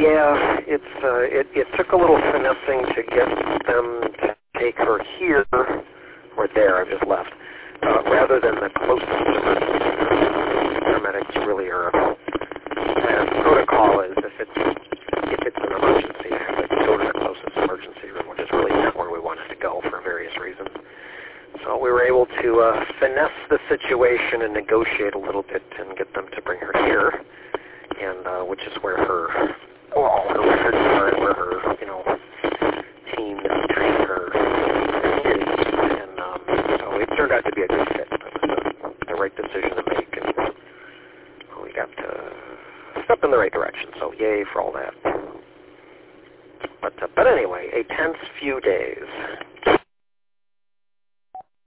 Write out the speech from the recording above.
Yeah, it took a little finessing to get them to take her here, or there, I've just left, rather than the closest emergency room. Paramedics really are, and the protocol is if it's an emergency, I have to go to the closest emergency room, which is really not where we wanted to go for various reasons. So we were able to finesse the situation and negotiate a little bit and get them to bring her here, and which is where her records are and where her, team is treating her is. And so it turned out to be a good fit. It was the right decision to make, and we got to step in the right direction. So yay for all that. But anyway, a tense few days.